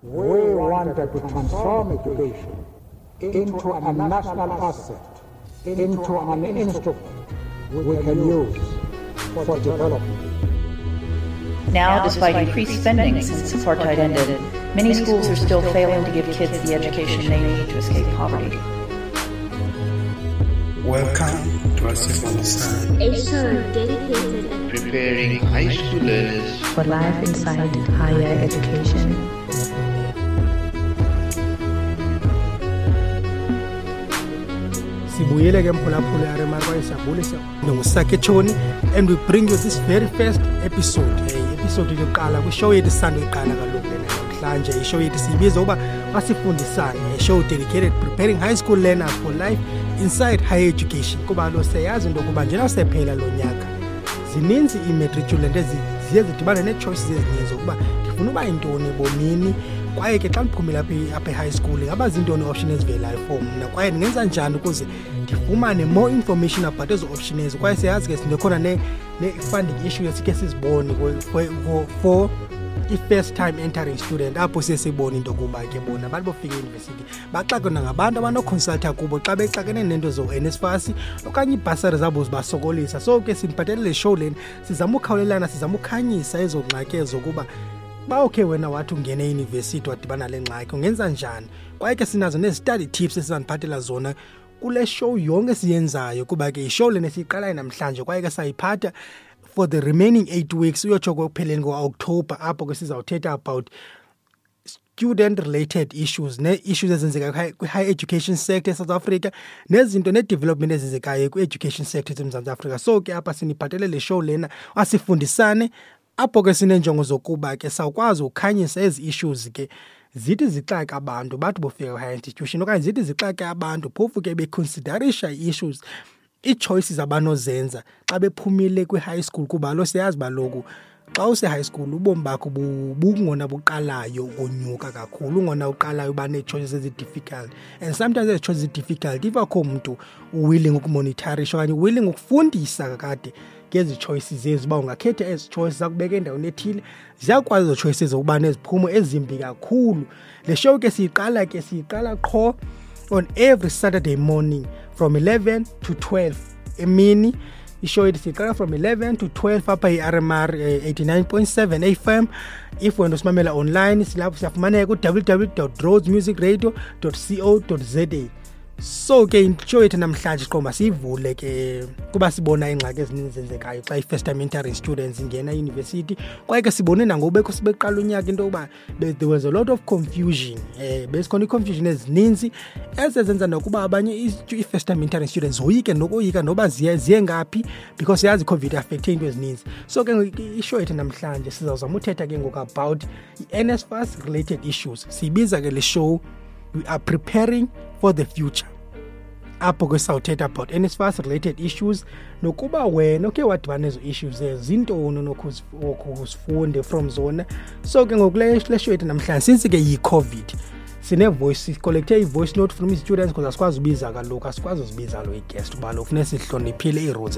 We wanted to transform education into a national asset, into an instrument we can use for development. Now, despite increased spending since apartheid ended, many schools are still failing to give kids the education they need to escape poverty. Welcome to Asif Understand, a show dedicated and preparing high school learners for life inside higher education. Sibuyele ke mphulaphula ya remarkwa isabulisa ngusake Choni, and we bring you this very first episode yokuqala kwishow yethu sisanda iqala kaloku lena namhlanje ishow yethu siyibiza uba masifundisane, a show dedicated preparing high school learners for life inside higher education. Kuba lo seyazi into yokuba njena sephela lo nyaka zininzi i-matriculant ziye zidibane nee-choices ezininzi ukuba ndifuna uba yintoni ebomini, kwaye ke xa ndiphumile apha e-high school ngaba zintoni option ezivelayo for mna, kwaye ndingenza njani ukuze ndifumane more information about ezo option ezo. Kwaye siyazi ke sindekhona ne-funding issue esike sizibone for i-first time entering student, apho siye sibone into yokuba ke bona abantu bofika e-university baxakana ngabantu abanoconsulta kubo xa bexakene nento zo-NSFAS okanye iibhasari zabo zibasokolisa. So ke simphathele le show leni sizama ukhawulelana, sizama ukhanyisa ezo ngxaki ezo kuba okay wena wathi ungene e-university wadibana le ngxaki ungenza njani. Kwaye ke sinazo ne-study tips esizandiphathela zona kule show yonke siyenzayo, kuba ke ishow lena siyiqalayo namhlanje kwaye ke sayiphatha for the remaining 8 weeks uyotsho kokupheleni ngo-October, apho ke sizawuthetha about student related issues ne-issues ezenzekayo kwi-higher education sector eSouth Africa nezinto ne-development ezenzekayo kwi-education sector eMzantsi Afrika. So ke apha siniphathele le show lena asifundisane, apho ke sineenjongo zokuba ke sawukwazi ukhanyisa ezi issues ke zithi zixake abantu bathi bofika kwi-higher institution, okanye zithi zixake abantu phofu ke beconsiderisha i-issues, ii-choices abanozenza xa bephumile kwi-high school. Kuba lo siyazi baloku xa use-high school ubomi bakho bungona buqalayo ukonyuka kakhulu, ungona uqalayo uba nee-choices ezi-difficult, and sometimes ezi choices ezi-difficult if akho mntu willing ukumonitorisha okanye willing ukufundisa kakade ngezi choices ezi uba ungakhetha ezi choices zakubeka endaweni ethile, ziyakwazi ezo choices ukuba neziphumo ezimbi kakhulu. Le show ke siyiqala qho on every Saturday morning from 11 to 12 emini. Ishow yethu siyiqala from 11 to 12 apha i-RMR 89.7 FM. If wena usimamela online silapho siyafumaneka ku-www.rhodesmusicradio.co.za. So ke ishow yethu namhlanje qoma siyivule ke kuba sibona ingxaki ezininzi zenzekayo xa i-first time entering students ingena university. Kwaye ke sibone nangobekho sibeqala unyaka into yokuba there was a lot of confusion, besikhona i-confusion ezininzi ezenza nokuba abanye i-first time entering students zoyike nokoyika noba ziye ngaphi because yazi i-COVID affecte into ezininzi. So ke ishow yethu namhlanje sizawuzama uthetha ke ngoku about i-NSFAS related issues. Siyibiza ke le show we are preparing for the future, apho ke sawuthetha about NSFAS related issues nokuba wena okay wadibana ezo issues ezintoni onokuzifunde from zona. So ke ngokule show yethu namhlanje since ke yi-COVID sine-voice, sicollecte i-voice note from i-students because asikwazi ubiza kaloku, asikwazi uzibiza lo i-guest kuba lo funeka sihloniphile ii-rules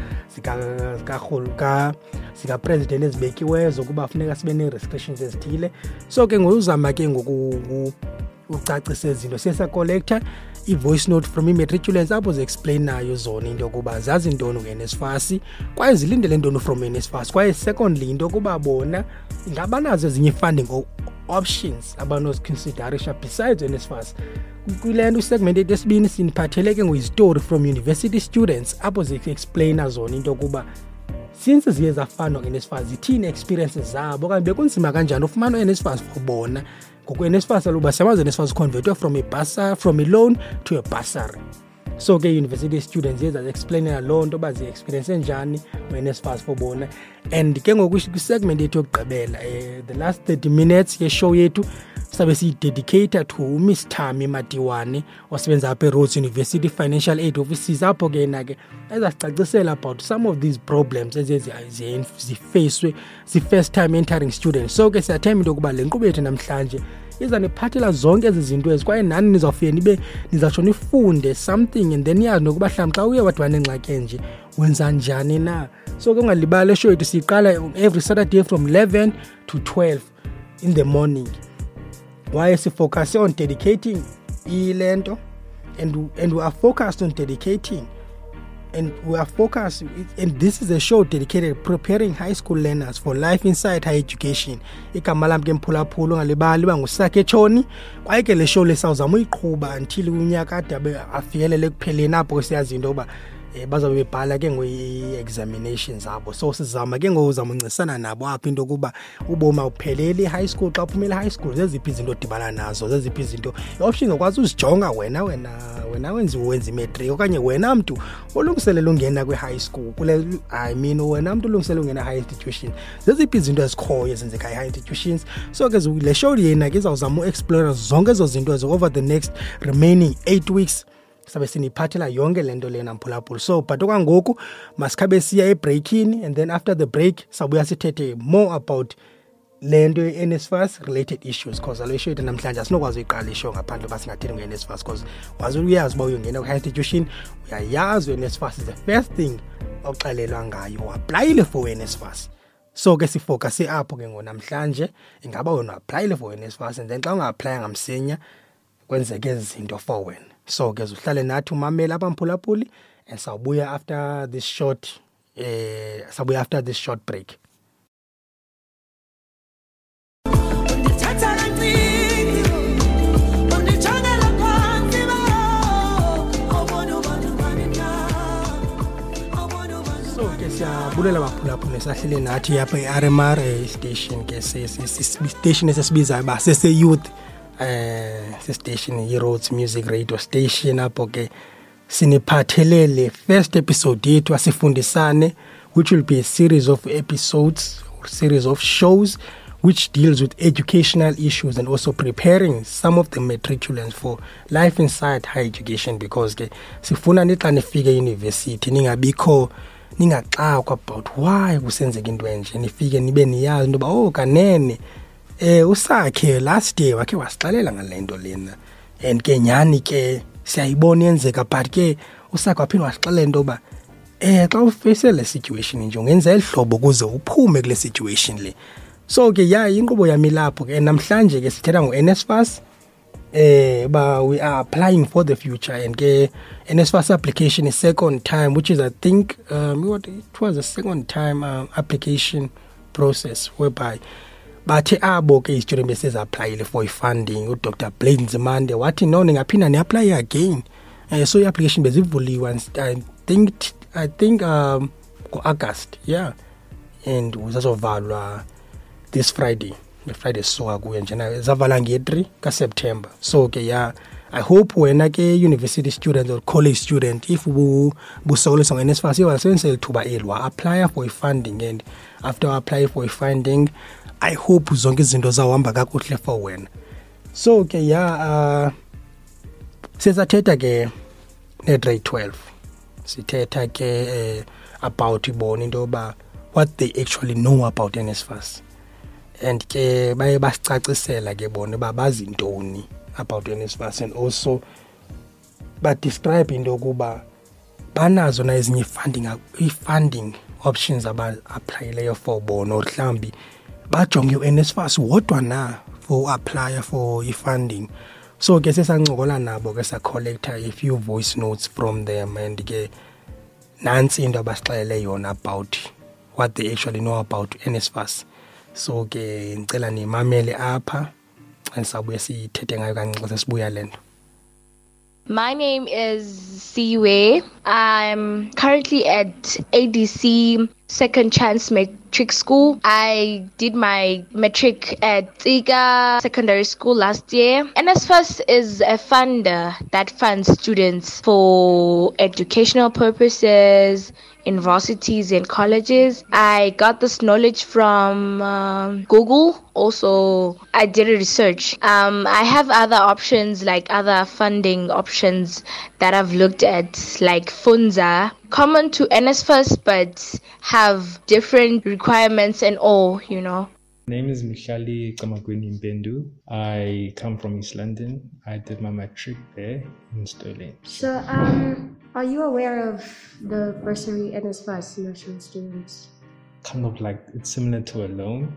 zika-president ezibekiweyo zokuba funeka sibe nee-restrictions ezithile. So ke ngozama ke ngoku ucacisa izinto siyacollecta i-voice note from i-matriculants apho zi-explain nayo zona into yokuba zazi intoni nge-NSFAS kwaye zilindele ntoni from NSFAS. Kwaye secondly into yokuba bona ngabanazo ezinye funding options abanoziconsiderisha besides NSFAS. Kule nto segment yesibini siniphathele ke ngoyistory from university students apho zi-explaina zona into yokuba since ziye zafundwa nge-NSFAS zithini experiences zabo okanye bekunzima kanjani ufumana u-NSFAS for bona. Ngoku-NSFAS aluba siyamazi u-NSFAS convertwe from a loan to a bursary. So ke university students ziye explainela loo nto uba zi-experience njani u-NSFAS for bona. And ke ngoku kwi-segment yethu yokugqibela the last 30 minutes ye-show yethu sabe siyidedicate to Miss Thami Matiwane osebenza apha eRhodes University Financial Aid Offices, apho ke yena ke ezasicacisela about some of these problems zifacwe zi-first time entering students. So ke siyathemba into yokuba le nkqubo yethu namhlanje iza niphathela zonke ezi zinto ezi, kwaye nani nizawufike nizatsho nifunde something, and then yazi nokuba mhlawumbi xa uye wadibana nengxaki enje wenza njani na. So ke ungalibali show yethu siyiqala every Saturday from 11 to 12 in the morning. why sifocus on dedicating ilento, and we are focused on dedicating, and we are focused, and this is a show dedicated preparing high school learners for life inside higher education. Igama lami ke mphulaphula ngalibali bangusakhe Choni. Kwaye ke le show lesawuzama uyiqhuba until unyaka ade afikelele kupheleni apho siyazi into oba bazabe bebhala ke ngoyi-examinations zabo. So sizama ke ngozama uncisana nabo apho into kuba uboma uphelele high school. Xa uphumela high school zeziphi izinto odibana nazo, zeziphi izinto i-options okwazi uzijonga wena wenza imatric, okanye wena mntu olungiselela ungena kwi-high school wena mntu olungiselela ungena high institution, zeziphi izinto ezikhoyo ezenzeka high institutions. So ke le show yena ke izawuzama u-explore zonke ezo zinto ezo over the next remaining 8 weeks. Sabe siniphathela yonke lento lena mphulaphula. So but okwangoku masikhabe siya e-breakini, and then after the break sabuya sithethe more about lento ye-NSFAS related issues, because alo show namhlanje asinokwazi uyiqala ishow ngaphandle ba singathini nge-NSFAS, because wazi uyazi uba uyongena kwi-high institution, uyayazi u-NSFAS is the first thing oxelelwa ngayo, uaplayile for NSFAS. So ke sifocus apho ke ngonamhlanje, ingaba wena uaplayile for NSFAS, and then xa unga-apply ngamsenya kwenzeke izinto for wena. So ke uhlale nathi umamela abamphulaphuli, and sawubuya after this short break. So ke siyabulela baphulaphuli sahlele nathi apha e-RMR station ke station esisibiza ba sese-youth station yi-Rhodes Music Radio Station. Apho ke siniphathelele first episode yethu asifundisane, which will be a series of episodes or series of shows which deals with educational issues and also preparing some of the matriculants for life inside higher education, because ke sifuna nixa nifike university ningabikho ningaxakwa about why kusenzeka into enje, nifike nibe niyazi into ba kanene usakhe last year wakhe wasixalela ngalento lena, and ke nyani ke siyayibona yenzeka, but ke usakhe waphinde wasixalela into ba xa ufacele le situation nje ungenza elihlobo ukuze uphume kule situation le. So ke inkqubo yami lapho ke namhlanje ke sithetha ngo-NSFAS ba we are applying for the future, and ke NSFAS application is second time, which is I think it was a second time application process whereby bathe abo ke student beseza-applyile for funding. uDr Blade Nzimande wathi no ningaphinda ni-apply again. So i-application bezivuliwe I think ngo-August, and uzazovalwa this Friday, the Friday soka kuye njena zavala nge-3 kaSeptember. So ke I hope wena ke university student or college student, if busokolisa nge-NSFAS iwasebenzisa lithuba elwa apply for i-funding, and after apply for i-funding I hope zonke izinto zawuhamba kakuhle for wena. So ke sesathetha ke ne-grade 12, sithetha ke about ibona into ba what they actually know about NSFAS, and ke baye basicacisela ke bona ba bazi ntoni about NSFAS, and also ba describe into kuba banazo na ezinye funding options aba-applyleyo for bona, or mhlambi bajonge u-NSFAS wodwa na for apply for i-funding. So ke sesancokola nabo ke sa-collecta a few voice notes from them, and ke nansi into abasixelele yona about what they actually know about NSFAS. So ke ngicela nimamele apha, and sabuye sithethe ngayo kancinci sesibuya lento. My name is Siwe. I'm currently at ADC Second Chance Matric School. I did my matric at Tsiga Secondary School last year. NSFAS is a funder that funds students for educational purposes in varsities and colleges. I got this knowledge from Google. Also, I did a research. I have other options, like other funding options that I've looked at, like Funza, common to NSFAS, but have different requirements and all, you know. My name is Mihlali Kamagweni Mbendu. I come from East London. I did my matric there in Sterling. So, are you aware of the bursary NSFAS nurturing students? Kind of like, it's similar to a loan.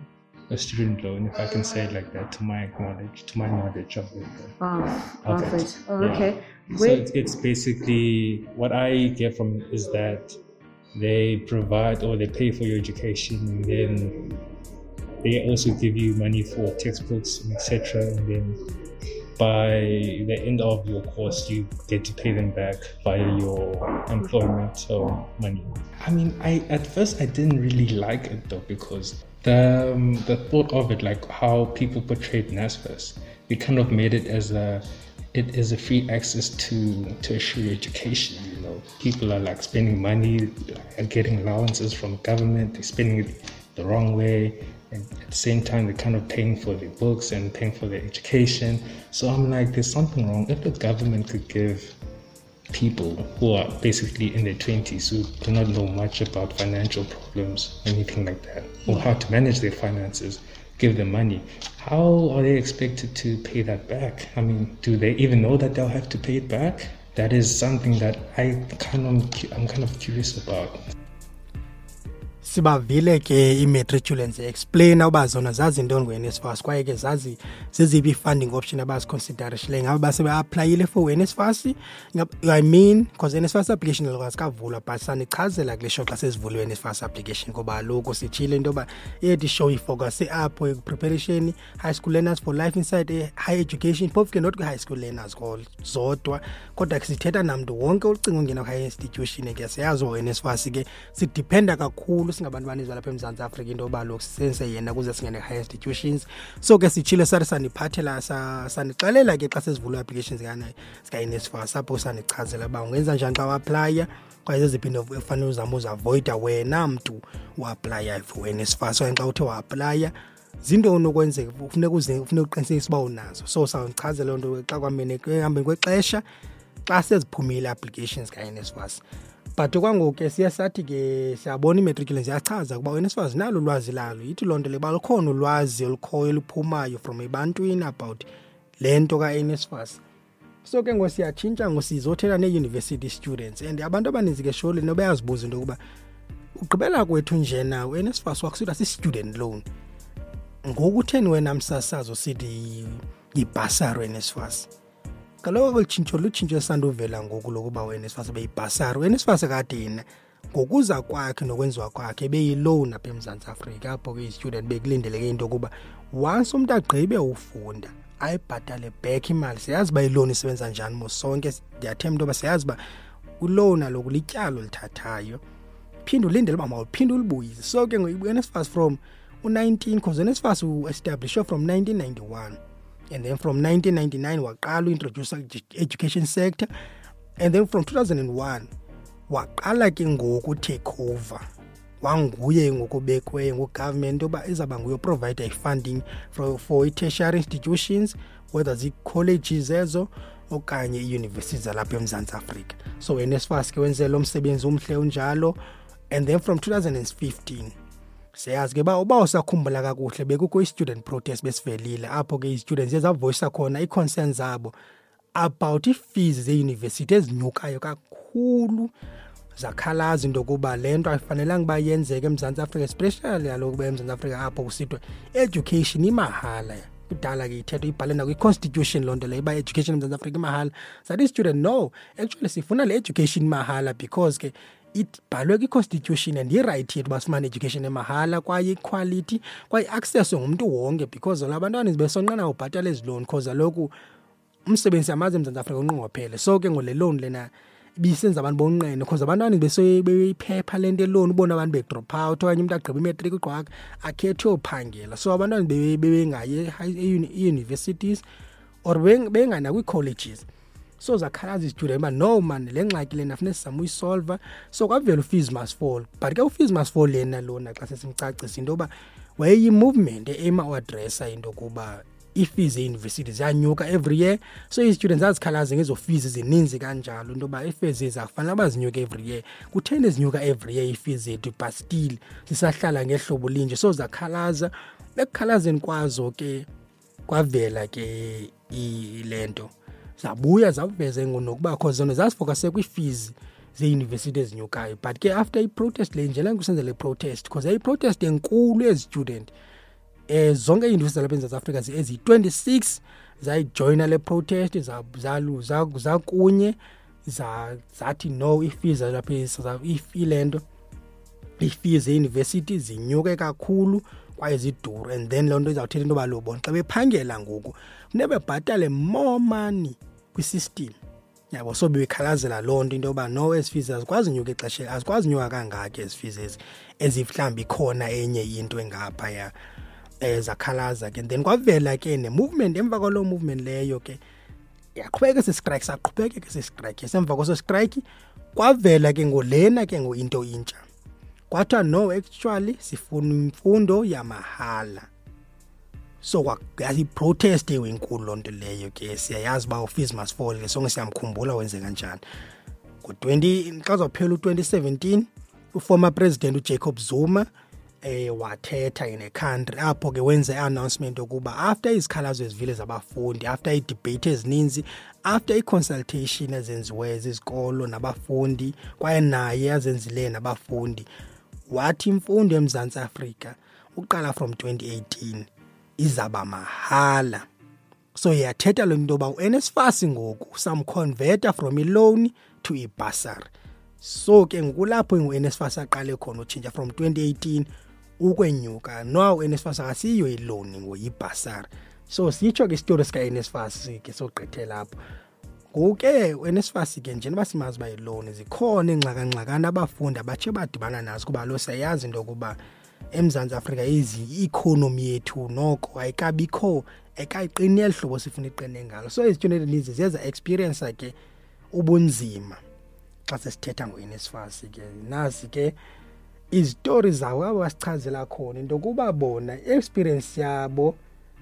a student loan, if I can say it like that, to my knowledge of it. Perfect. Okay. So it's basically, what I get from it is that they provide or they pay for your education, and then they also give you money for textbooks, etc. And then by the end of your course, you get to pay them back via your employment or money. I mean, at first I didn't really like it though, because the thought of it, like how people portrayed NSFAS, we kind of made it as it is a free access to tertiary education. You know, people are like spending money, getting allowances from government, they're spending it the wrong way, and at the same time they're kind of paying for their books and paying for their education. So I'm like, there's something wrong. If the government could give people who are basically in their 20s, who do not know much about financial problems, anything like that, or how to manage their finances, give them money, how are they expected to pay that back? I mean, do they even know that they'll have to pay it back? That is something that I'm kind of curious about. Sibavile ke i-matriculants explain uba zona zazi ntoni ngo-NSFAS, kwaye ke zazi zeziphi i-funding option abaziconsiderishileyo ngabo basebe-aplayile for NSFAS. I mean, because NSFAS application lokwazi kavulwa, but sanichazela kule show xa sesivuliwe NSFAS application, ngoba kaloku sitshile into yoba iyedi show ifocus apho preparation, high school learners for life inside high education, phofu ke not kwi-high school learners zodwa, kodwa ke sithetha namntu wonke ucinga ungena kwi-high institution. Ke siyazi NSFAS ke sidependa kakhulu ngabantwana izwa lapha eMzantsi Afrika into yoba lokhu sisenze yena kuze singene high institutions. So ke sitshile sathi saniphathela sanixelela ke xa sesivula applications zika-NSFAS, apho sanichazela uba ungenza njani xa uaplya, kwaye zeziphi into efanele uzama uziavoida wena mntu uaplya for NSFAS. Okanye xa uthe waaplya zinto onokwenzeka, kufuneka uqinisekise uba unazo. So sawuchazela loo nto xa kwamene ehambeni kwexesha xa seziphumile applications ka-NSFAS. But kwangoku ke siyasathi ke siyabona i-matriculants yachaza ukuba uNSFAS nalo ulwazi lalo, yithi loo nto le ba lukhona ulwazi olukhoyo oluphumayo from ebantwini about le nto ka-NSFAS. So ke ngosiyatshintsha ngosizothela nee-university students, and abantu abaninzi ke surely nobayazibuza into yokuba ugqibela kwethu njena uNSFAS wakusithiwa si-student loan, ngokutheni wena msasazo sithi yi-bursary uNSFAS? Kaloku lutshintsho esanduvela ngoku lokuba uNSFAS beyibhasari. uNSFAS kade yena ngokuza kwakhe nokwenziwa kwakhe beyiloan apha eMzantsi Afrika, apho ke i-student bekulindeleke into yokuba once umntu agqibe ufunda ayibhatale back imali. Siyazi uba iloan isebenza njani, mosonke ndiyathemba into yoba siyazi uba uloan aloku lityalo olithathayo, phinde ulindele uba mawuphinde ulibuyise. So ke uNSFAS from u-19, because uNSFAS u-established from 1991, and then from 1999 waqala uintroduce education sector, and then from 2001 waqala ke ngoku take over, wanguye ngokubekwe ngogovernment oba izaba nguye provide funding for tertiary institutions, whether zi-colleges ezo okanye i-universities zalapha eMzantsi Afrika. So uNSFAS ke wenze lo msebenzi umhle unjalo. And then from 2015 siyazi ke uba usakhumbula kakuhle bekukho i-student protest besivelile, apho ke i-students ezavoice khona i-concerns zabo about i-fees ze-university ezinyukayo kakhulu, zakhalaza into yokuba le nto ayifanelanga uba yenzeke eMzantsi Afrika, especially kaloku uba eMzantsi Afrika apho kusithiwa education imahala. Kudala ke ithetho ibhale nakwi-constitution loo nto leyo uba education eMzantsi Afrika imahala. Sathi i-student no, actually sifuna le education mahala because ke ibhalwe kwi-constitution and i-right yethu basifumane education emahala, kwaye i-quality, kwaye i-access ngumntu wonke, because abantwana besonqena ubhatala ezi loan because aloku umsebenzi yamazi eMzantsi Afrika unqongophele. So ke ngole loan lena ibisenza abantu bonqene, because abantwana beyiphepha le nto loan, ubona abantu be-drop out, okanye umntu agqiba imetric ugqwaka akhethe uphangela. So abantwana bebengaye e-universities or bengana kwi-colleges. So zakhalaza i-student uba no man, le ngxaki lena funeka sizame uyisolva. So kwavela u-fees must fall, but ke u-fees must fall lena lona xa sesimcacisa into yoba wayeyi-movement ema uadressa into yokuba i-fees e-university ziyanyuka every year. So i-students zazikhalaza ngezo fees zininzi kanjalo, into yoba i-fees zakufanele uba zinyuke every year. Kutheni zinyuka every year i-fees zethu but still sisahlala ngehlobo linje? So zakhalaza, ekukhalazeni kwazo ke kwavela ke ile nto zabuya zaveze ngokuba cause zona zasifokase kwi-fees ze-university ezinyukayo. But ke after i-protest le njela kusenza le protest, because i-protest enkulu ezi-student zonke iy'university zalapha eMzantsi Afrika ezi-26 zayijoyina le protest zakunye zathi no ifees lapha ilento ifees e-university zinyuke kakhulu kwaye ziduru, and then lonto izawuthetha into yoba lo bona xa bephangela ngoku funeka bebhatale more money kwi-system. Yabo, so bekhalazela lonto into yoba no ezi fees azikwazi unyuka exesha, azikwazi unyuka kangaka ezi fees ezimhlawumbi khona enye into engaphaya zakhalaza ke. Then kwavela ke ne-movement, emva kwaloo movement leyo ke yaqhubeka sesistrike, saqhubeka ke sesistrike. Semva kwaso strike kwavela ke ngolena ke into intsha, kwathiwa no actually sifuna imfundo yamahala. So yayi-protest enkulu loo nto leyo ke, siyayazi uba fees must fall ke, sonke siyamkhumbula wenze kanjani. Xa uzawuphela u-2017 uformer president uJacob Zuma wathetha in a country apho ke wenza i-announcement yokuba after izikhalazo ezivile zabafundi, after i-debate ezininzi, after i-consultation ezenziweyo zizikolo nabafundi kwaye naye azenzile nabafundi, wathi imfundo eMzantsi Afrika uqala from 2018 izaba mahala. So yathetha lo nto yoba uNSFAS ngoku samconverta from i-loan to i-bursary. So ke ngokulapho uNSFAS aqale khona utshintsha from 2018 ukwenyuka. No uNSFAS akasiyo i-loan ngoyi-bursary. So sitsho ke isitori sika-NSFAS ke sogqithela apho. Ngoke uNSFAS ke njengoba simazi uba i-loan zikhona ingxaka-ngxakana abafundi abatshe badibana nazo kuba lo siyayazi into yokuba eMzantsi Afrika i-economy yethu noko ayikabikho ekayiqini eli hlobo sifuna iqine ngalo. So izitshoneli nizi ziyeza experience ke ubunzima xa sesithetha ngo-NSFAS ke. Nazi ke izitori zawo abo basichazela khona into yokuba bona i-experience yabo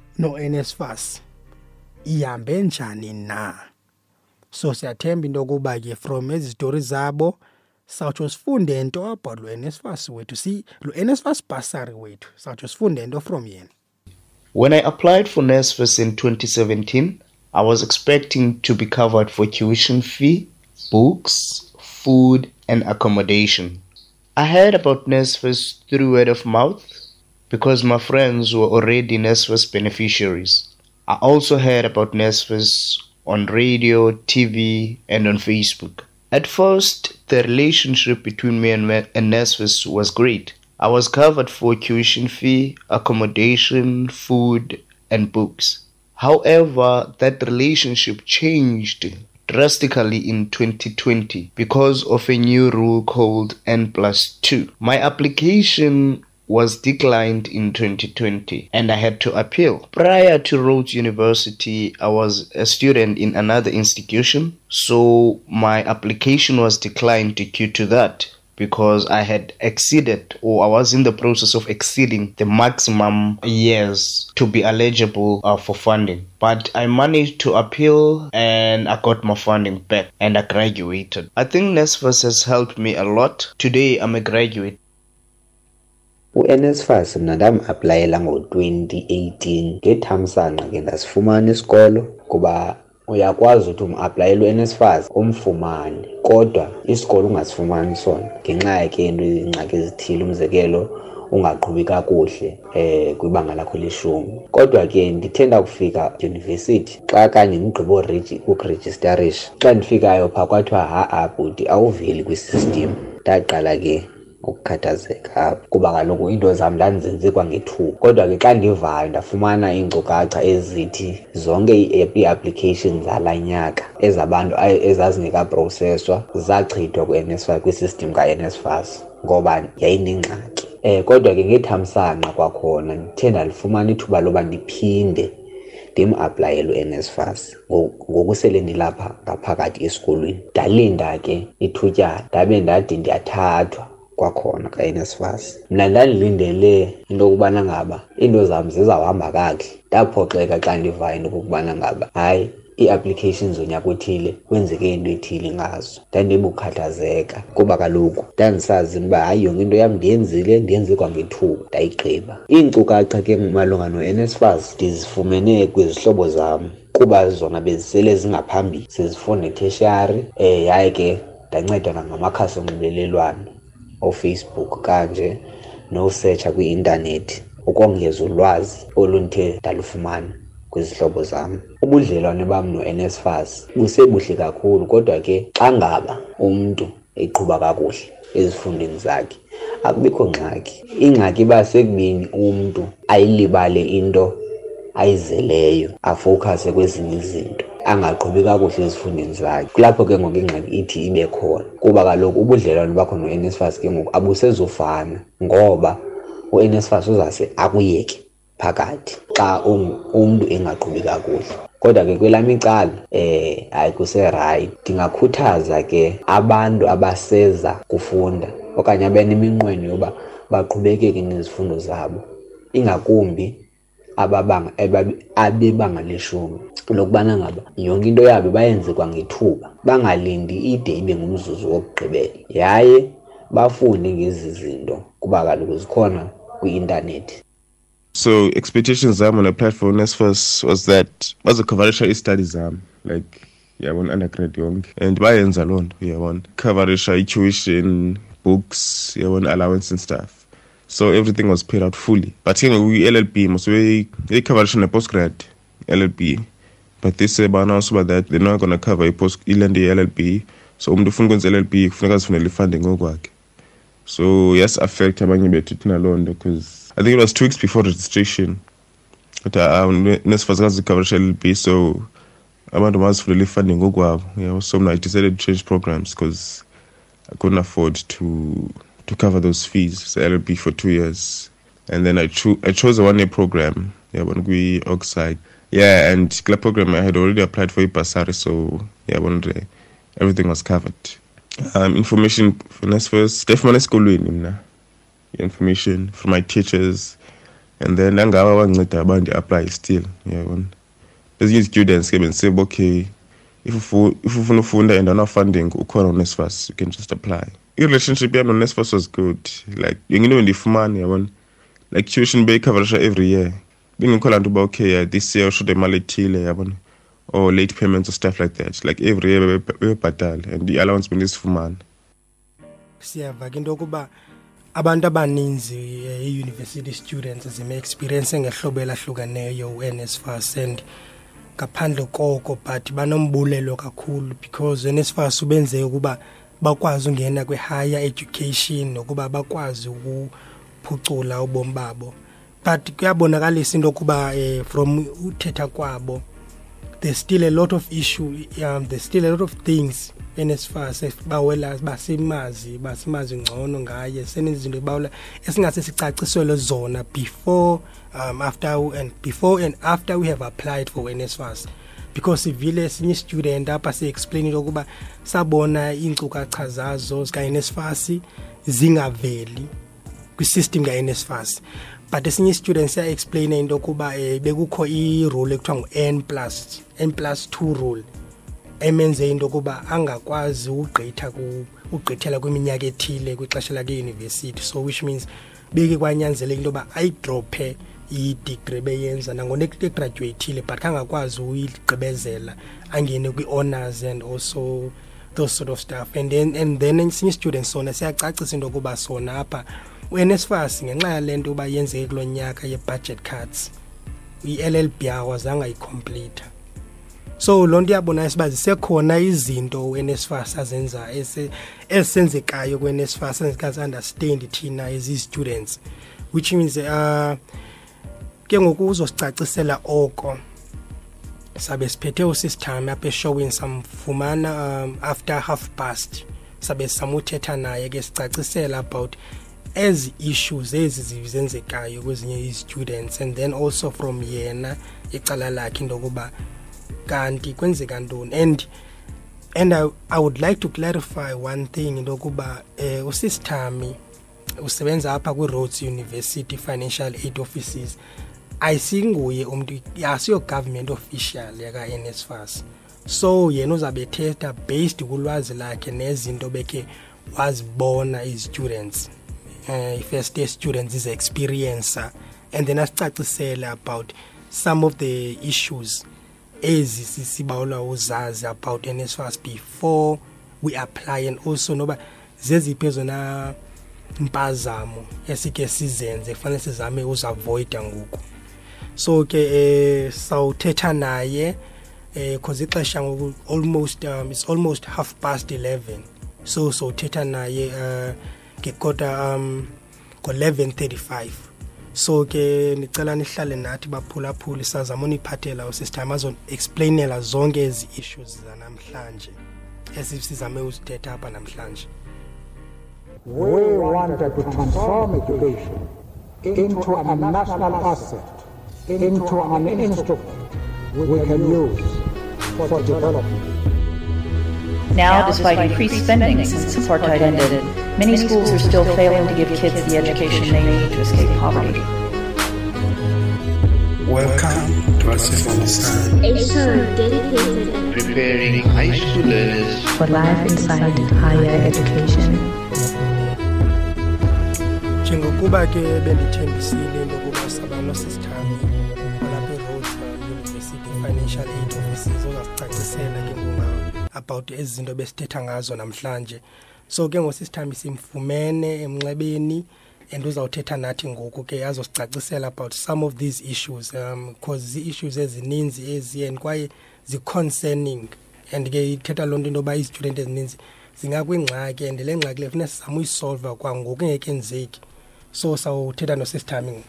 no-NSFAS ihambe njani na. So siyathemba into yokuba ke from ezi zitori zabo sawutsho sifunde into about lo NSFAS wethu, si lo NSFAS bursary wethu sawutsho sifunde into from yena. When I applied for NSFAS in 2017, I was expecting to be covered for tuition fee, books, food, and accommodation. I heard about NSFAS through word of mouth because my friends were already NSFAS beneficiaries. I also heard about NSFAS on radio, TV, and on Facebook. At first, the relationship between me and NSFAS was great. I was covered for tuition fee, accommodation, food, and books. However, that relationship changed drastically in 2020 because of a new rule called N+2. My application was declined in 2020 and I had to appeal. Prior to Rhodes University, I was a student in another institution, so my application was declined due to that because I had exceeded, or I was in the process of exceeding the maximum years to be eligible for funding. But I managed to appeal and I got my funding back and I graduated. I think NSFAS has helped me a lot. Today I'm a graduate. uNSFAS mina ndam-aplayela ngo-2018 ngethamsanqa ke ndasifumana isikolo kuba uyakwazi ukuthi um-aplayele uNSFAS umfumane kodwa isikolo ungasifumani sona ngenxa yake into izingxaki ezithile, umzekelo ungaqhubi kakuhle kwibanga lakho leshumi. Kodwa ke ndithenda kufika university xa kanye ndigqiba ukurejistarisha. Xa ndifikayo phaa kwathiwa ha-a bhuti awuveli kwisystem. Ndaqala ke ukukhathazeka kuba kaloku into zam ndandizenze kwangethuba. Kodwa ke xa ndivayo ndafumana iinkcukacha ezithi zonke ii-applications zala nyaka ezabantu ezazingekaproseswa zachithwa ku-NSFAS, kwisystem ka-NSFAS ngoba yayinengxaki. Kodwa ke ngethamsanqa kwakhona ndithe ndalifumana ithuba loba ndiphinde ndim-aplayele uNSFAS ngokusele ndilapha ngaphakathi esikolweni. Ndalinda ke ithutyana ndabe ndade ndiyathathwa kwakhona ka-NSFAS. Mna ndandilindele into yokubana ngaba iinto zam zizawuhamba kakuhle. Ndaphoxeka xa ndivayo into okokubana ngaba hayi ii-applications zonyaka othile kwenzeke into ethile ngazo. Ndandibukhathazeka kuba kaloku ndandisazi uba hayi yonke into yam ndiyenze kwangethuba ndayigqiba. Iinkcukacha ke malunga no-NSFAS ndizifumene kwizihlobo zam kuba zona bezisele zingaphambili sezifunda i-tertiary. Yaye ke ndancedwa nangamakhasi onxibelelwano oFacebook kanje nosetsha kwi-intanethi ukongeza ulwazi olunithe ndalufumana kwizihlobo zami. Ubudlelwane bam no-NSFAS busebuhle kakhulu, kodwa ke xa ngaba umuntu eqhuba kakuhle ezifundweni zakhe akubikho ngxaki. Ingxaki iba sekubini umuntu ayilibale into ayizeleyo, afowukhase kwezinye izinto, angaqhubi kakuhle ezifundweni zakhe. Kulapho ke ngoku ingxaki ithi ibe khona, kuba kaloku ubudlelwane bakho no-NSFAS ke ngoku abusezofana, ngoba u-NSFAS uzase akuyeke phakathi xa umuntu engaqhubi kakuhle. Kodwa ke kwelami icala hayi kuse-right. Ndingakhuthaza ke abantu abaseza kufunda okanye abaneminqweno yoba baqhubekeke nezifundo zabo, ingakumbi abebanga leshumi, lokubana ngaba yonke into yabo bayenze kwangethuba, bangalindi ide ibe ngumzuzu wokugqibela, yaye bafunde ngezi zinto kuba kaloku zikhona kwi-intanethi. So expectations zam when I applied for NSFAS was that bazokhavarisha i-studies zam, like yabona undergrad yonke, and bayenza loo nto, yabona khavarisha i-tuition, books, yabona allowance and stuff. So everything was paid out fully. But ke kwi-LLB mos beyikhavarisha ne-postgrad LLB, but they say ba-announce about that they're not going to cover ilande i-LLB. So umuntu ufuna ukwenza i-LLB kufuneka azifunele i-funding ngokwakhe. So yes, affect abanye bethu thina loo nto, because I think it was 2 weeks before registration. But NSFAS kazikhavarisha i-LLB, so abantu bazifunele i-funding ngokwabo. Yeah, so I decided to change programs because I couldn't afford to cover those fees. So LLB for 2 years, and then I chose a 1-year program. Yeah, when we Oxide. Yeah, and that program I had already applied for a bursary, so yeah, one day everything was covered. Information for NSFAS, definitely school information from my teachers, and then I apply still. Yeah, there's new students came and say, okay, if you want to and not funding, you call on NSFAS, you can just apply. Your relationship on NSFAS was good. Like you know, in the fund, like tuition pay coverage every year. Being call and about okay, this year should the or late payments or stuff like that. Like every year we patal, and the allowance is for man. Siyava ke into kuba abantu abaninzi university students zime experience ngehlobo elahlukaneyo uNSFAS, and ngaphandle koko but banombulelo kakhulu because uNSFAS ubenze ukuba bakwazi ungena kwi-higher education nokuba bakwazi ukuphucula ubomi babo. But kuyabonakalisa into kuba from uthetha kwabo there's still a lot of there's still a lot of things NSFAS bawela basimazi ngcono ngaye, senezinto bawela esingase sicaciselwe zona before and after we have applied for NSFAS, because ivile esinye student apha se explain ukuba sabona inkcukacha zazo zika NSFAS zingaveli kwi system ka NSFAS, but esinye students ya explain into ukuba bekukho i rule ekuthiwa N+2 rule emenze into ukuba angakwazi ugqithela kwiminyaka ethile kwixesha la university, so which means beke kwanyanzeleka into ba ayidrophe i-degree beyenza nangona graduateile but kangakwazi uyigqibezela angene kwi-honors and also those sort of stuff. And then esinye students sona siyacacisa into ukuba sona apha uNSFAS ngenxa yalento uba yenzeke kulo nyaka ye-budget cuts i-LLB awazanga i-complete. So lonto yabona isibazi sekhona izinto uNSFAS azenza esenzekayo kweNSFAS esikazi understand thina as students, which means ke ngoku uzosicacisela oko sabe siphethe usisithami apha eshowini samfumana after past sabe samuthetha naye ke sicacisela about as issues ezizenzekayo kwezinye students, and then also from yena icala lakhe into kuba kanti kwenzeka ntoni. And I would like to clarify one thing into kuba usisithami usebenza apha kwi-Rhodes University Financial Aid Offices. Ayisinguye umuntu asiyo government official yaka NSFAS, so yena uzabe testa based kulwazi lakhe nezinto beke wazibona students first year students is experiencer, and then asicacisela about some of the issues ezisibawula uzazi about NSFAS before we apply, and also noba zeziphi zona impazamo esike sizenze kufanele sizame uzavoida ngoku. So ke sawuthetha naye because ixesha ngoku almost it's almost 11:30. So uthetha naye ngekota ngo-11:35. So ke nicela nihlale nathi baphulaphuli sazama uniphathela usisitime azon explainela zonke ezi issues zanamhlanje esizame uzithetha apha namhlanje. We wanted to transform education into a national asset, into an instrument we can use for development. Now, despite increased spending since apartheid ended, many schools are still failing to give kids the education they need to escape poverty. Welcome to Asif on the Side, A show dedicated to preparing high school learners for life inside higher education. Njengokuba ke bendithembisile lokuba sabano sistami balapha eRhodes University Financial Aid Offices ozasicacisela ke ngoma about izinto besithetha ngazo namhlanje. So ke ngosistami simfumene emnxebeni and uzawuthetha nathi ngoku ke azosicacisela about some of these issues because the issues ezininzi eziyen kwaye zi-concerning and ke ithetha lonto into ba i-student ezininzi zingakwingxaki and le ngxaki le funeka sizame uyisolva kwangoku engekenzeki. So sawuthetha nosistami.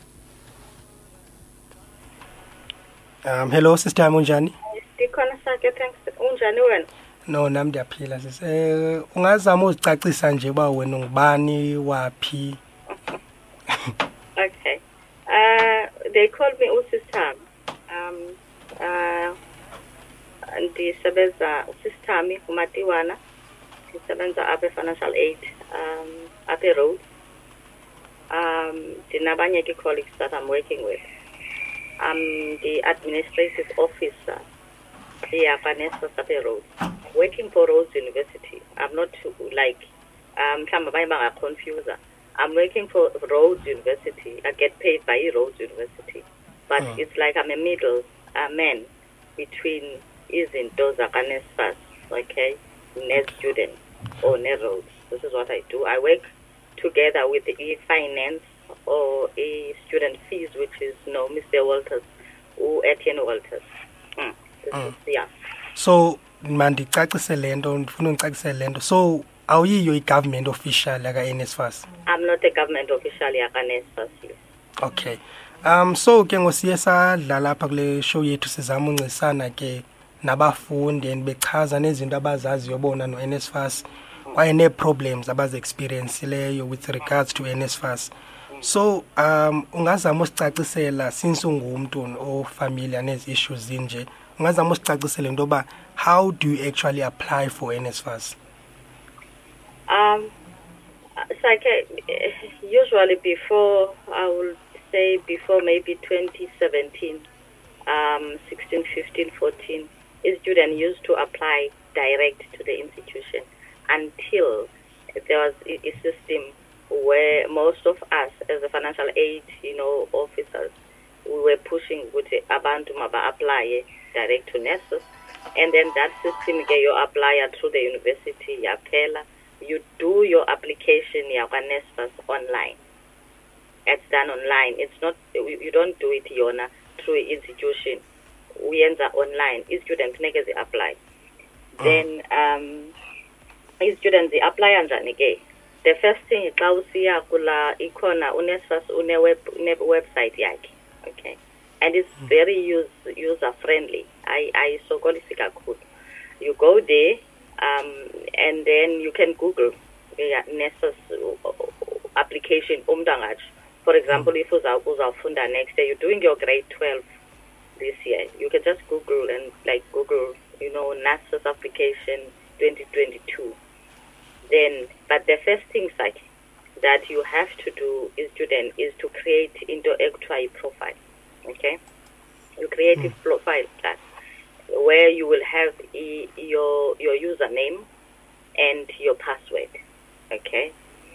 Hello sistami, unjani? Ndikhona sakhe, thanks. Unjani wena? No, nami ndiyaphila sis. Ungazama uzicacisa nje ba wena ngubani waphi? Okay. They called me usistami. Ndisebenza usistami uMatiwana. Ndisebenza apha Financial Aid apha eRhodes. Dinabanye ke colleagues that I'm working with. I'm the administrative officer here for NSFAS at Rhodes, working for Rhodes University. I'm not like confuser. I'm working for Rhodes University. I get paid by Rhodes University, but it's like I'm a middle man between those NSFAS, okay, net students or net Rhodes. This is what I do. I work together with the e-finance or student fees, which is Mr. Walters or Etienne Walters. Yeah. So mandicacisele nto ndifuna undicacisele lento. So awuyiyo i-government official yaka NSFAS? I'm not a government official yaka NSFAS. Okay. So ke ngosiye sadlala lapha kule show yethu sizama uncisana ke nabafundi and bechaza nezinto abazaziyo bona no NSFAS kwaye nee-problems abazi-experience-leyo with regards to NSFAS. So ungazama usicacisela since ungumntu ofamiliar nezi issues zinje, ungazama usicacisele into yoba how do you actually apply for NSFAS? Usually before, I will say before maybe 2017, 16, 15, 14, a student used to apply direct to the institution until there was a system where most of us as a financial aid, officers, we were pushing with abantu maba apply direct to NSFAS, and then that system you apply through the university, you do your application NSFAS online. It's done online. It's not, you don't do it through institution. We enter online. Students apply. Then students apply anjani ke. The first thing xa usiya kula ikhona uNSFAS website yakhe, okay, and it's very user friendly. I sokolisi kakhulu. You go there and then you can Google NSFAS application umntu. For example, if uzawufunda next year, you're doing your grade 12 this year, you can just Google and Google, NSFAS application 2022. Then, but the first thing that you have to do is to create intellectual profile. Okay, you create a profile class where you will have your username and your password. Okay.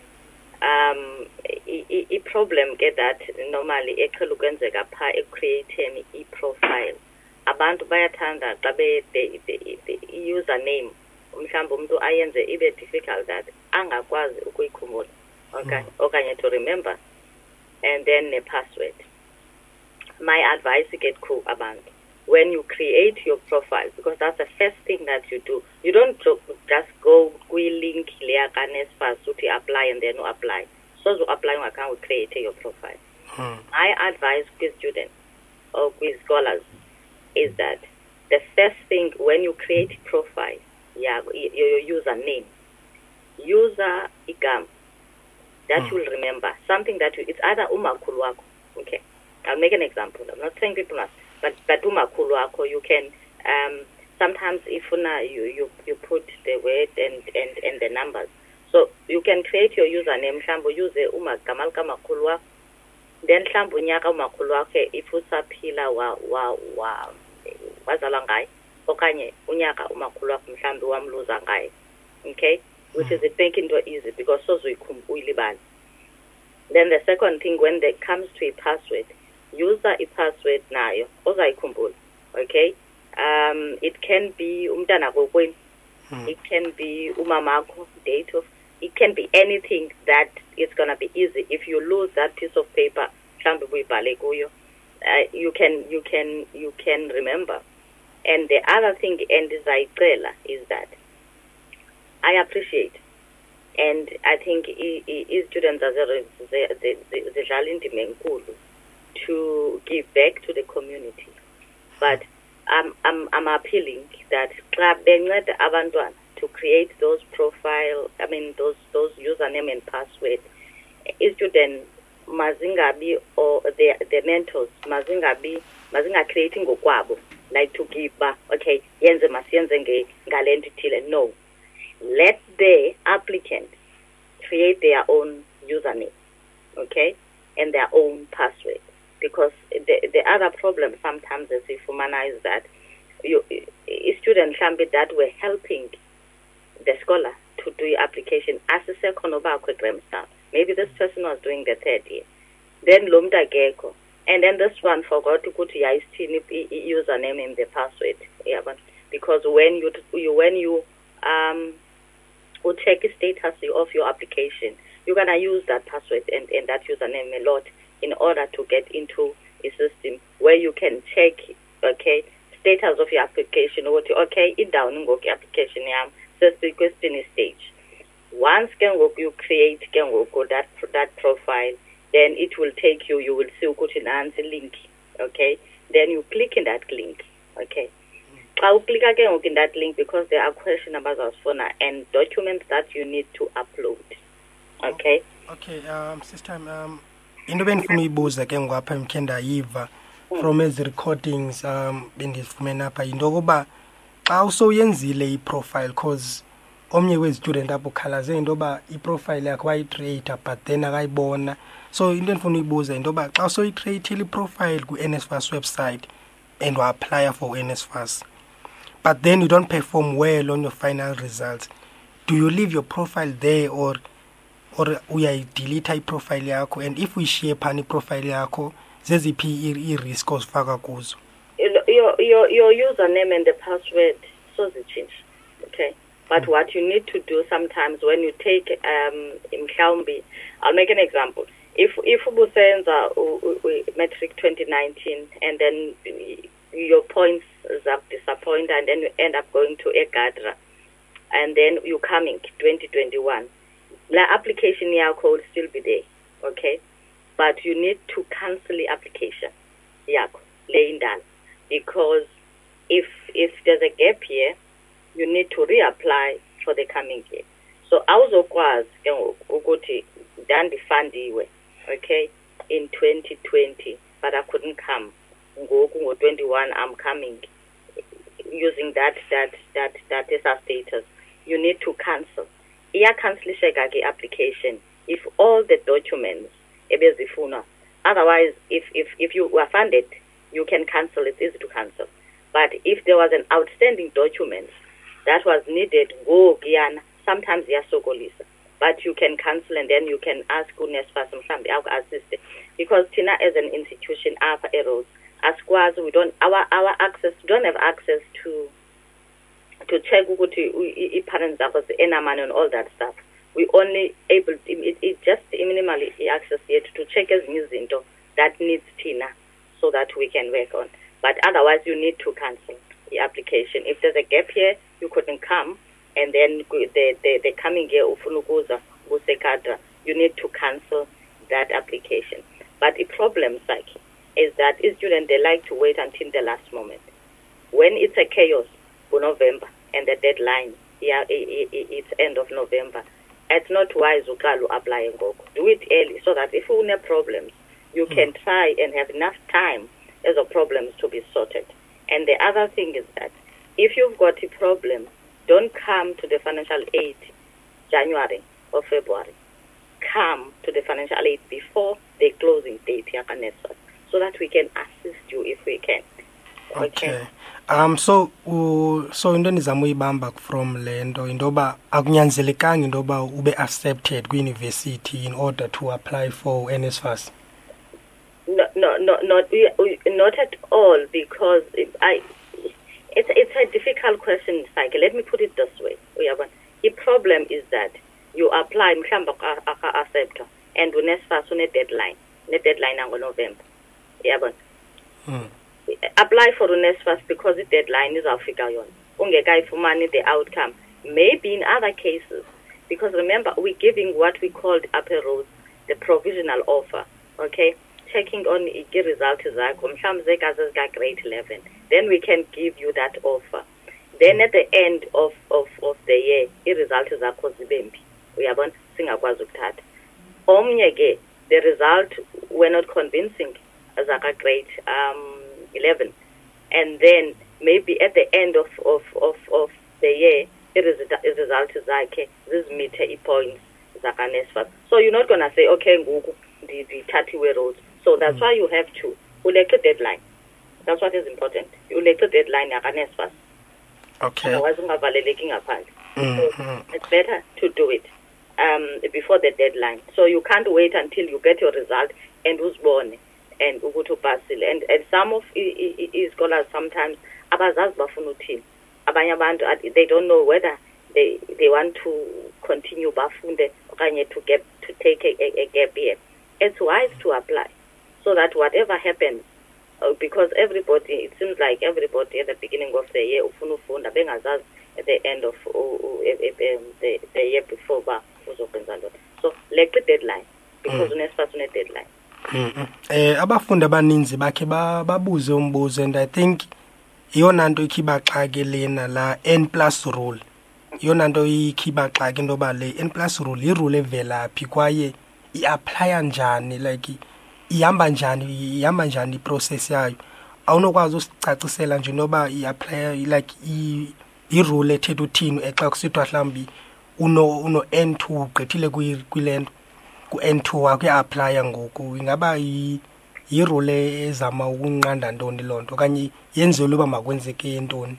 A problem get that normally ekhulukenzeka pha creating a profile. Abantu bayathanda xa the username mhlawumbe umuntu ayenze ibe difficult that angakwazi ukuyikhumbula. okay, okanye to remember, and then a password. My advice get cool about when you create your profile, because that's the first thing that you do. You don't just go link NSFAS to apply and then apply. So to apply you can create your profile. My advice with students or with scholars is that the first thing when you create a profile, your username, user igam, that you'll remember something that it's either umakhulu wako. Okay, I'll make an example. I'm not saying people must, but umakhulu wako, you can sometimes if you put the word and the numbers. So you can create your username, mhlambo use umagamal kamakhulu wako, then mhlambo unyaka umakhulu wako if usaphila wazalwa ngaye okanye unyaka umakhulu wako mhlambo wamluza ngaye. Okay, which is make it easy because so uyilibala. Then the second thing, when it comes to a password, user a password nayo ozayikhumbula. Okay, it can be umntana kokwenu, it can be umamako, date of, it can be anything that is gonna be easy. If you lose that piece of paper, you can remember. And the other thing, and is that I appreciate, and I think students as the challenge to give back to the community. But I'm appealing that to create those profile, those username and password. Students mazingabi or the mentors mazinga creating gokwabo, like to give back. Okay, yenze masiyenze ngalento thile. No. Let the applicant create their own username, okay, and their own password. Because the other problem sometimes is is that students that were helping the scholar to do application as a second staff. Maybe this person was doing the third year. Then Lumda Gecko. And then this one forgot to put username in the password. Yeah, but because when you will check the status of your application, you're going to use that password and that username a lot in order to get into a system where you can check, okay, status of your application. Okay, it down in your application, so the question is stage. Once you create that profile, then it will take you will see a link, okay? Then you click in that link, okay? I'll click again in that link because there are question numbers and documents that you need to upload. Okay? Okay, sister, into benifuna uyibuza ke ngapha mkhe ndayiva from ezi recordings bendifumene apha yinto yokuba xa usowuyenzile i-profile because omnye wezi-student apho ukhalaze into yoba i-profile yakho wayicreata but then akayibona. So into endifuna uyibuza into yoba xa usowuyicreatile i-profile ku-NSFAS website and wa-apply for NSFAS, but then you don't perform well on your final results, do you leave your profile there or uyayidelete i-profile yakho? And if uyishiye phana i-profile yakho, zeziphi i-risk ozifaka kuzo? Your username and the password so they change, okay? But what you need to do sometimes when you take mhlawumbi, I'll make an example. If ubusenza metric 2019 and then your points are disappointed and then you end up going to EGADRA and then you coming 2021, the application yakho will still be there, okay? But you need to cancel the application yakho laying down, because if there's a gap here, you need to reapply for the coming year. So awuzokwazi ukuthi ndandifandiwe, okay, in 2020, but I couldn't come. Ngoku 21 I'm coming using that status. You need to cancel. Iyacancelisheka ke application if all the documents ebezifuna. Otherwise, if you were funded, you can cancel. It's easy to cancel. But if there was an outstanding document that was needed, go Guyana, sometimes yasokolisa. But you can cancel and then you can ask NSFAS mhlambi assist. Because Tina as an institution, our errors, as we don't our access, don't have access to check ukuthi parents are enamane and all that stuff. we only able it just minimally access yet to check as izinto that needs Tina so that we can work on. But otherwise, you need to cancel the application. If there's a gap here, you couldn't come, and then the coming year ufunukuza busekadra, you need to cancel that application. But the problem, Saki, is that students, they like to wait until the last moment. When it's a chaos for November and the deadline, it's end of November, it's not wise to apply and go. Do it early so that if you have problems, you can try and have enough time as the problems to be sorted. And the other thing is that if you've got a problem, don't come to the financial aid January or February. Come to the financial aid before the closing date, so that we can assist you if we can. Okay. So into nizama uyibamba from le nto intoba akunyanzelekanga intoba ube accepted kwi-university in order to apply for NSFAS. No, not at all, because it's a difficult question, Psyche. Let me put it this way. The problem is that you apply accept and NSFAS on a deadline. The deadline on November. Apply for NSFAS because the deadline is Africa. Ungekai for money the outcome. Maybe in other cases, because remember we're giving what we called upper roads, the provisional offer. Okay, checking on the result is grade 11. Then we can give you that offer. Then at the end of the year, the result is akozibembi. We are going to sing akwazuktat. The result were not convincing as a grade 11, and then maybe at the end of the year, the result is like this meter points zakanesfas. So you're not gonna say okay, the 30 roads. So that's why you have to elect a deadline. That's what is important. You elect a deadline zakanesfas. Okay. Otherwise, so it's better to do it before the deadline. So you can't wait until you get your result and who's born. And Ugutu Basil. And some of scholars sometimes they don't know whether they want to continue bafunde or to take a gap year. It's wise to apply so that whatever happens, because everybody, it seems like everybody at the beginning of the year at the end of the year before so like the deadline, because NSFAS on a deadline. Abafundi abaninzi bakhe babuze umbuzo, and I think iyona nto ikhibaxake lena la N+ rule. Iyona nto ikhibaxake intoba le N+ rule irule evelaphi kwaye iapply njani, like ihamba njani iprocess yayo. Awunokwazi usicacisela nje intoba iapply like irule ethetha uthini xa kusithwa mhlambi uno N2 ugqithile kwilento ku-N2 wakuya-aplya ngoku, ingaba yirule ezama ukunqanda ntoni loo nto okanye yenziwe uba makwenzeke ntoni?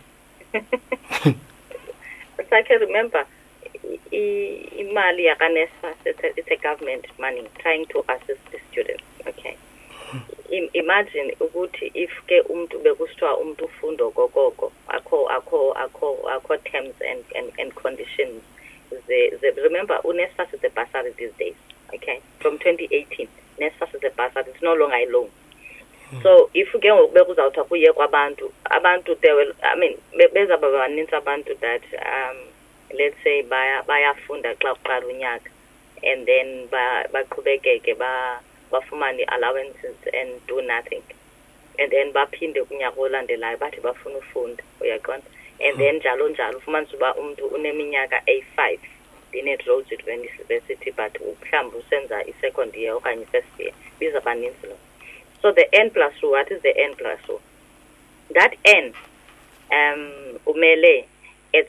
I can remember imali yakaNSFAS, it's a government money trying to assist the students. Okay, imagine ukuthi if ke umuntu bekusithiwa umuntu ufunda gogogo akho terms and conditions. Remember, NSFAS is a bursary these days. Okay, from 2018, NSFAS is a bursary. It's no longer a loan. So if you get abantu, they will. I mean, abantu that let's say bayafunda xa uqala unyaka, and then baqhubekeke bafumane allowances and do nothing, and then baphinde kunyaka olandelayo bathi bafuna ufunda, uyaqonda, and then njalo ufumanisa uba umuntu uneminyaka A5 Dinet Roads University, but mhlawumbe usenza i-second year okanye first year, biza baninzi lo. So the N+2, what is the N+2? That N, umele, it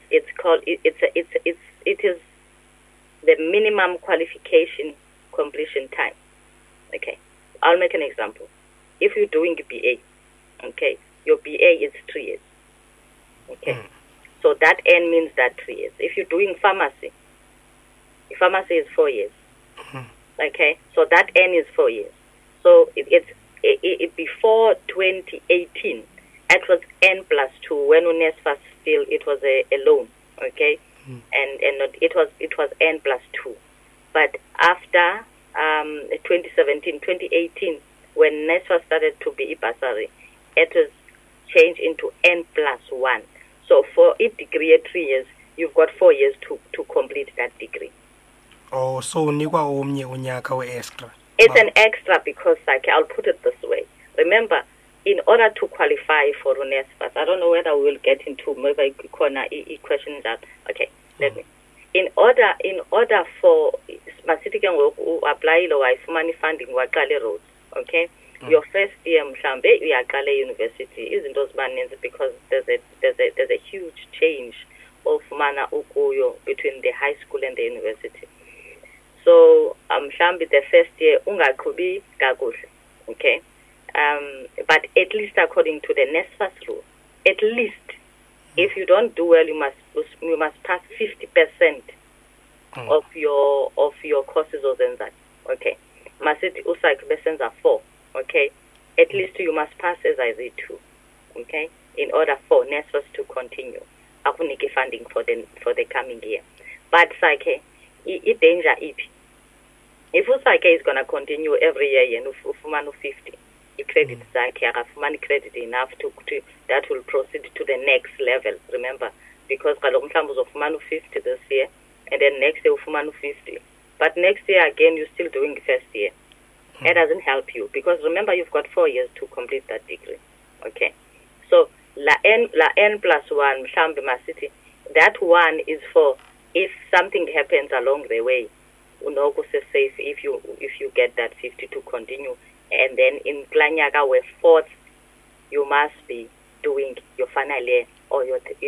is the minimum qualification completion time. Okay, I'll make an example. If you're doing BA, okay, your BA is 3 years. Okay, so that N means that 3 years. If you're doing pharmacy is 4 years. Okay, so that N is 4 years. So it's before 2018, it was N+2 when NSFAS still it was a loan. Okay, and not, it was N+2. But after 2017, 2018, when NSFAS started to be a bursary, it was changed into N+1. So for a degree at 3 years, you've got 4 years to complete that degree. Oh, so unikwa omnye unyaka we-extra. It's an extra because, like, I'll put it this way. Remember, in order to qualify for NSFAS, I don't know whether we'll get into maybe corner question that. Okay, let me. In order for specific who apply money funding waqale roads, okay? Your first year mhlambe uyaqala university izinto zibaninzi because there's a huge change of mana ukuyo between the high school and the university. So mhlambe the first year ungaqhubi kakuhle, okay? But at least according to the NSFAS rule, at least if you don't do well, you must pass 50% of your courses or that. Okay, masithi usayike besenza 4. Okay, at least you must pass as I did 2. Okay, in order for NSFAS to continue, akunike funding for the coming year. But Psyche, it danger it. If Psyche is gonna continue every year, and ufumana 50. Credit zakhe akafumani credit enough to that will proceed to the next level. Remember, because kaloku mhlawumbe uzofumana 50 this year, and then next year ufumana 50. But next year again you're still doing first year. That doesn't help you because remember you've got 4 years to complete that degree. Okay, so la n plus 1 mhlawumbe masithi that one is for if something happens along the way. Unoko safe if you get that 50 to continue. And then in Klanyaka, where 4th, you must be doing your final year or your 3rd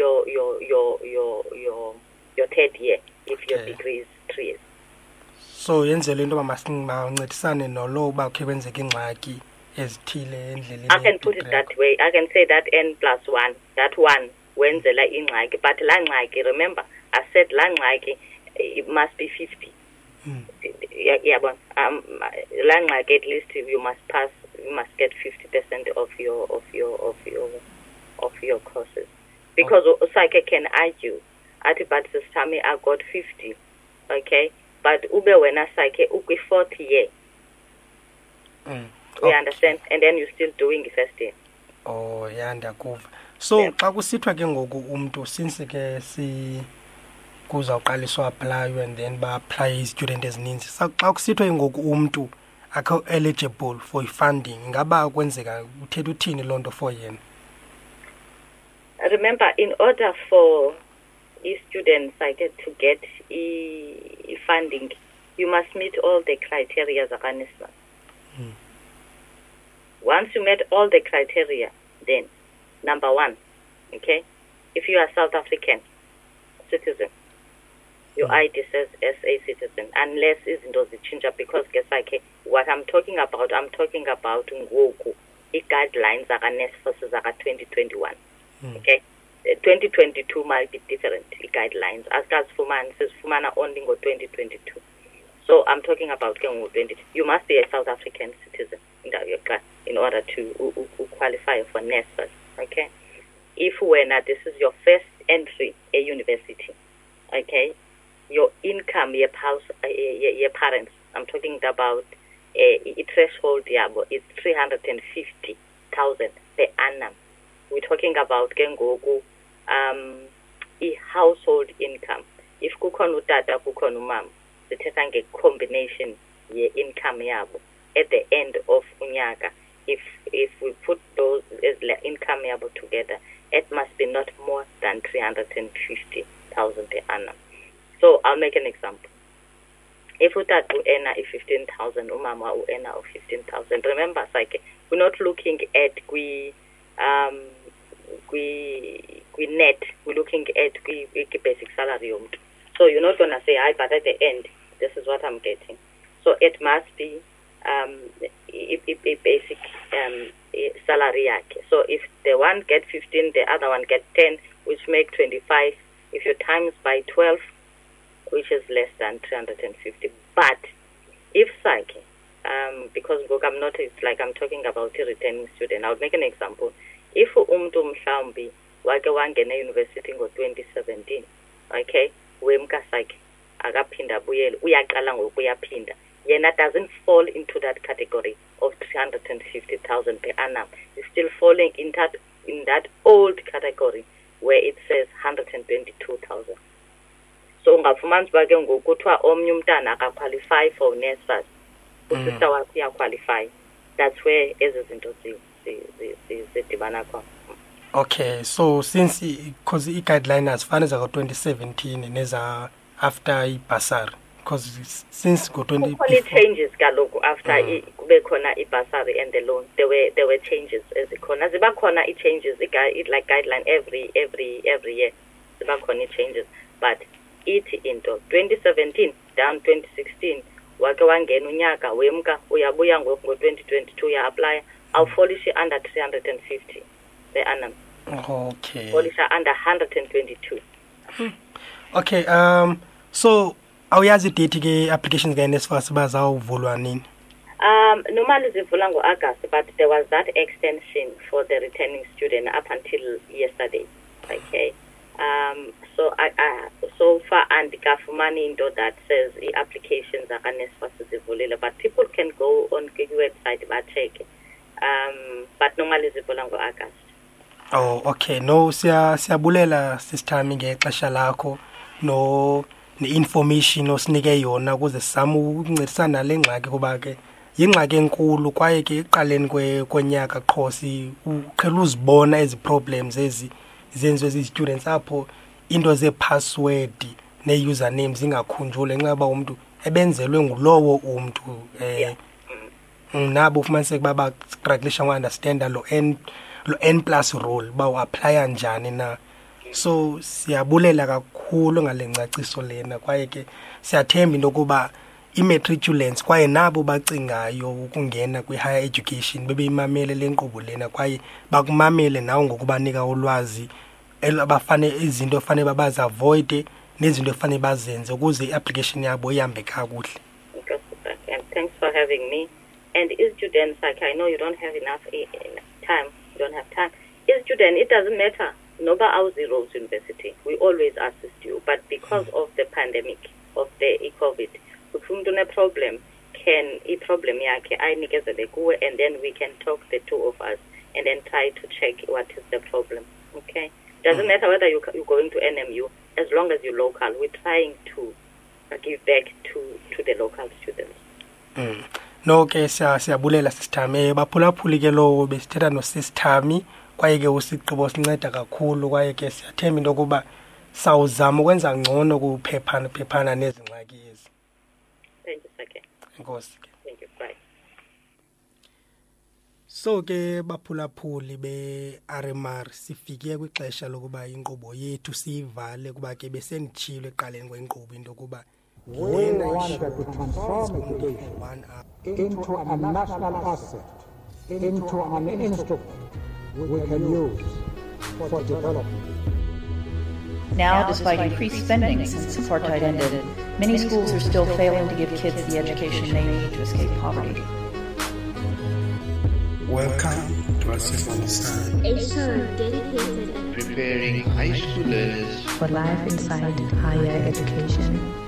year if your degree is 3 years. So yenzela into mancedisane nolo ba ukhe kwenzeka ingxaki ezithile endleleni. I can put it that way. I can say that N+1, that one wenzela ingxaki, but la ngxaki, remember I said la ngxaki it must be 50. Yeah, but at least you must pass. You must get 50% of your courses, because Osaka can argue. But this time I got 50, okay. But ube when I Osaka uke 4th year. You understand? And then you're still doing the first year. Oh, yeah, ndakuva. So xa kusithwa ke ngoku umuntu since ke si kuzawuqaliswa apply and then ba apply student ezininzi xa kusithwa ngoku umuntu akho eligible for funding ngaba kwenzeka uthetha uthini lonto for yena. Remember, in order for students to get funding, you must meet all the criteria zakaNSFAS. Once you met all the criteria, then number 1, okay, if you are South African citizen, your ID says SA citizen, unless izinto zichinja, because what I'm talking about ngoku i-guidelines zakaNSFAS zaka 2021. Okay, 2022 might be different guidelines. Sizifumana only ngo 2022. So I'm talking about 20. You must be a South African citizen in order to qualify for NSFAS. Okay, if this is your first entry a university, okay, your income, your parents, I'm talking about a threshold is 350,000 per annum. We're talking about kengoku household income. If kukhona utata kukhona umama, sithetha nge-combination ye-income yabo at the end of unyaka. If we put those as income yabo together, it must be not more than 350,000 per annum. So I'll make an example. If utata earn 15,000, umama earn 15,000. Remember, we're not looking at net, we're looking at basic salary. So you're not gonna say, but at the end, this is what I'm getting. So it must be a basic salary. So if the one get 15, the other one get 10, which make 25. If you times by 12, which is less than 350. But if because I'm not, it's like I'm talking about a returning student. I'll make an example. If umntu mhlawumbi wake wangena university ngo 2017, okay, wemkasakhe akaphinda abuyele uyaqala ngokuyaphinda yena doesn't fall into that category of 350,000 per annum. He's still falling in that old category where it says 122,000. So ungafumana bake ngokuthiwa omnye umntana akaqualify for NSFAS, usister wakhe uyaqualify. That's where ezizinto zidibana khona. Okay, so since because i-guideline azifane zaka-2017 neza after i-bursary, because since go-20 changes kaloku after kube khona i-bursary and the loan, there were changes ezikhona. Ziba khona i-changes, like guideline every year. Ziba khona i-changes, but ithi into 2017 down 2016 wake wangena unyaka wemka uyabuya ngo-2022 uya-apply awufolishe under 350 per annum. Okay. Folisha under 122. Okay, so awuyazi date ke applications ka NSFAS bazawuvulwa nini? Normally zivula ngo-August, but there was that extension for the returning student up until yesterday. Okay. So far andikafumani into that says the applications are NSFAS zivulile, but people can go on the website bacheck. But normally zivula ngo-August. Oh, okay. No, siyabulela sisithami ngexesha lakho no ne-information osinike yona ukuze sizame ukuncedisana le ngxaki kuba ke yingxaki enkulu kwaye ke eqaleni konyaka qho uqhela uzibona ezi problems zenziwe zi-students apho into ze-password ne-username zingakhunjuli ngenxa yoba umuntu ebenzelwe ngulowo umuntu nabo ufumaniseke baba strugglisha ngo-understanda lo N plus role bawu-applya njani na. So siyabulela kakhulu ngale ngcaciso lena kwaye ke siyathemba into yokuba i-matriculants kwaye nabo bacingayo ukungena kwi-higher education bebeyimamele le nkqubo lena kwaye bakumamele nawo ngokubanika ulwazi abafane izinto efanele babazi-avoide nezinto efanele bazenze ukuze i-application yabo ihambe kakuhle. And thanks for having me. And students, like I know you don't have enough time. You don't have time. Student, it doesn't matter. Noba Aussie Rose University, we always assist you. But because of the pandemic, of the COVID, if you have a problem, yake ayinikezele kuwe, and then we can talk, the two of us, and then try to check what is the problem. Okay? Doesn't matter whether you're going to NMU, as long as you're local. We're trying to give back to the local students. No ke siyabulela sisithami baphulaphuli ke lo besithetha no sisithami kwaye ke usigqibo sinceda kakhulu kwaye ke siyathemba into yokuba sawuzama ukwenza ngcono kuphephana nezingxaki ezi. Thank you, Sake. Inkosi ke. Thank you. Bye. So ke baphulaphuli be-RMR sifike kwixesha lokuba inkqubo yethu siyivale kuba ke besenditshilo eqaleni kwenkqubo into yokuba we wanted to transform education into a national asset, into an instrument we can use for development. Now, despite increased spending since apartheid ended, many schools are still failing to give kids the education they need to escape poverty. Welcome to Asif on the Side, A show dedicated Preparing high school learners for life inside higher education.